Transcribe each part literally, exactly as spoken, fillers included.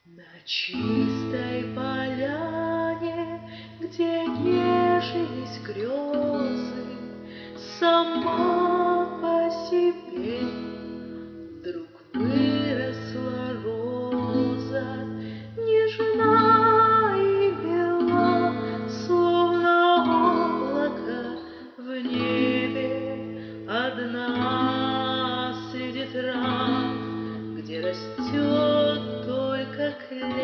На чистой поляне, где нежились грезы, сама по себе вдруг выросла роза, нежна и бела, словно облако в небе, одна среди трав, где растет только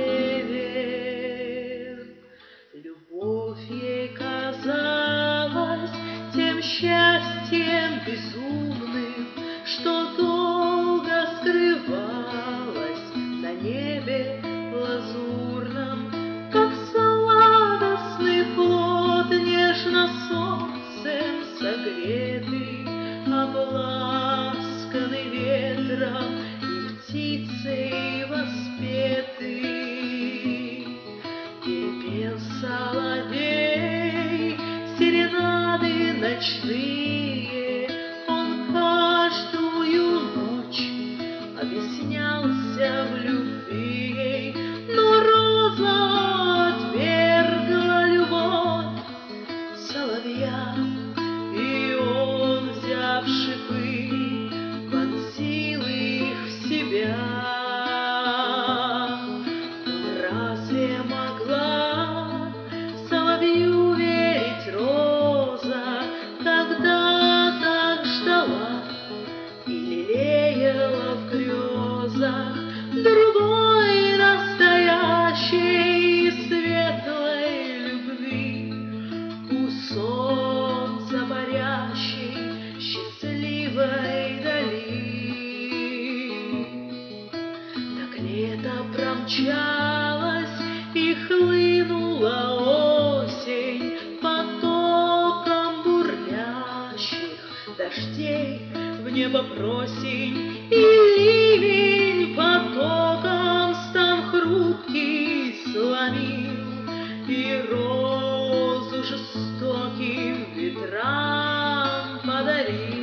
клевер. Любовь ей казалась тем счастьем безумным, что долго скрывалось на небе лазурном, как сладостный плод, нежно солнцем согретый, обласканный ветром и птицей воспетый. И пел соловей серенады ночные, он каждую ночь объяснялся в любви ей, но роза отвергла любовь соловья, и он, взяв шипы, вонзил их в себя. Но разве могла соловью верить роза, когда так ждала и лелеяла в грезах другой настоящей светлой любви, у солнца парящей счастливой дали? Так лето промчалось и хлынула осень потоком бурлящих дождей в небо просень, и ливень потоком стан хрупкий сломил, и розу жестоким ветрам подарил.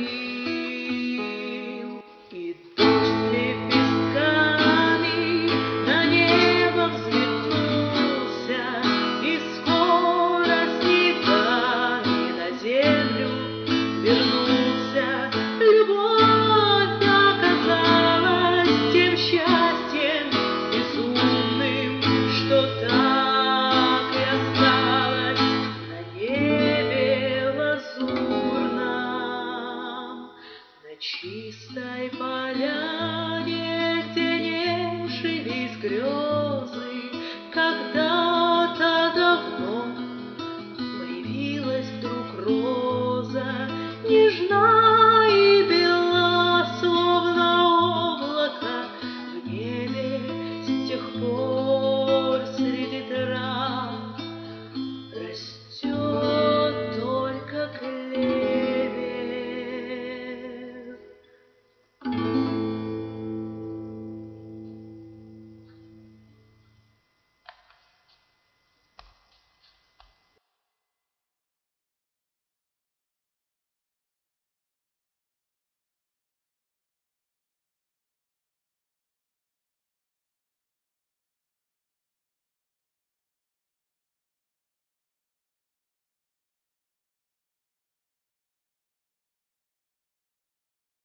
И дождь лепестками на небо взметнулся, и скоро снегами на землю вернулся. Любовь оказалась тем счастьем безумным, что так и осталось на небе лазурном. На чистой поляне, где нежились грезы,